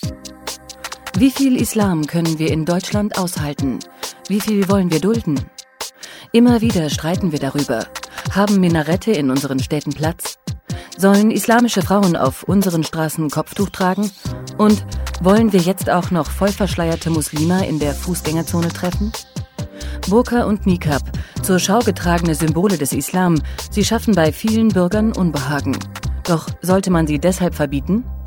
Wie viel Islam können wir in Deutschland aushalten? Wie viel wollen wir dulden? Immer wieder streiten wir darüber. Haben Minarette in unseren Städten Platz? Sollen islamische Frauen auf unseren Straßen Kopftuch tragen? Und wollen wir jetzt auch noch vollverschleierte Muslime in der Fußgängerzone treffen? Burka und Nikab, zur Schau getragene Symbole des Islam, sie schaffen bei vielen Bürgern Unbehagen. Doch sollte man sie deshalb verbieten?